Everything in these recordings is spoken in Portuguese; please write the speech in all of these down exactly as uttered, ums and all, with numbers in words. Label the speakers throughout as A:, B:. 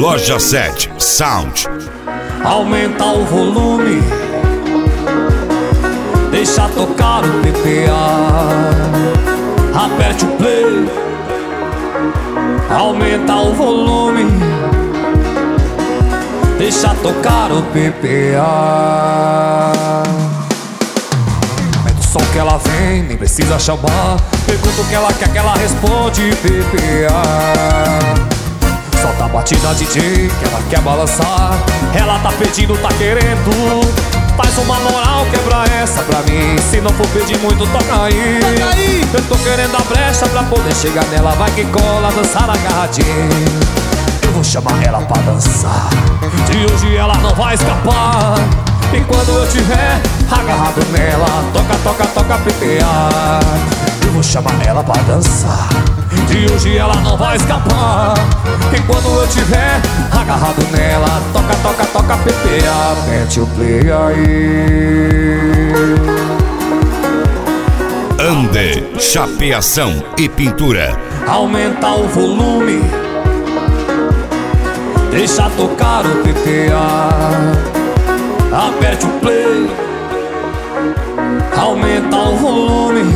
A: Loja sete Sound.
B: Aumenta o volume, deixa tocar o P P A. Aperte o play, aumenta o volume, deixa tocar o P P A. Aumenta o som que ela vem, nem precisa chamar. Pergunta o que ela quer que ela responde, P P A. Solta a batida D J que ela quer balançar. Ela tá pedindo, tá querendo. Faz uma moral, quebra essa pra mim. Se não for pedir muito, toca aí, toca aí. Eu tô querendo a brecha pra poder chegar nela. Vai que cola, dançar agarradinho. Eu vou chamar ela pra dançar. De hoje ela não vai escapar. E quando eu tiver agarrado nela, toca, toca, toca P P A. Eu vou chamar ela pra dançar. De hoje ela não vai escapar. E quando eu tiver agarrado nela, toca, toca, toca P P A. Mete o play aí.
A: Ande Chapeação e Pintura.
B: Aumenta o volume, deixa tocar o P P A. Aperte o play, aumenta o volume,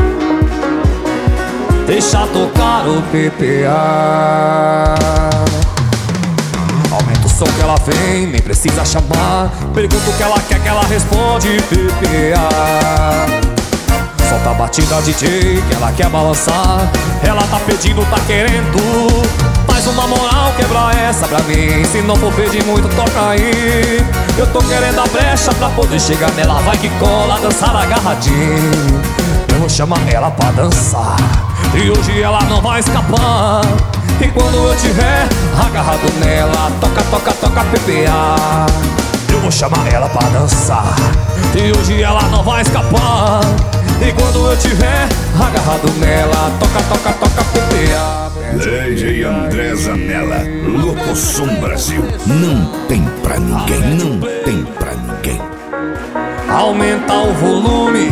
B: deixa tocar o P P A. Aumenta o som que ela vem, nem precisa chamar. Pergunta o que ela quer que ela responde, P P A. Solta a batida D J que ela quer balançar. Ela tá pedindo, tá querendo. Faz uma moral, quebra essa pra mim. Se não for pedir muito, toca aí. Eu tô querendo a brecha pra poder chegar nela. Vai que cola, dançar agarradinho. Eu vou chamar ela pra dançar. E hoje ela não vai escapar. E quando eu tiver agarrado nela, toca, toca, toca P P A. Eu vou chamar ela pra dançar. E hoje ela não vai escapar. E quando eu tiver agarrado nela, toca, toca, toca P P A.
A: D J André Zanella, Locosom Brasil. Não tem pra ninguém, não tem pra ninguém.
B: Aumenta o volume,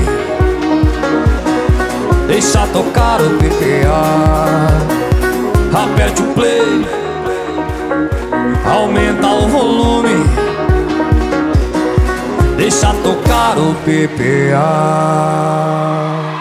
B: deixa tocar o P P A. Aperte o play, aumenta o volume, deixa tocar o P P A.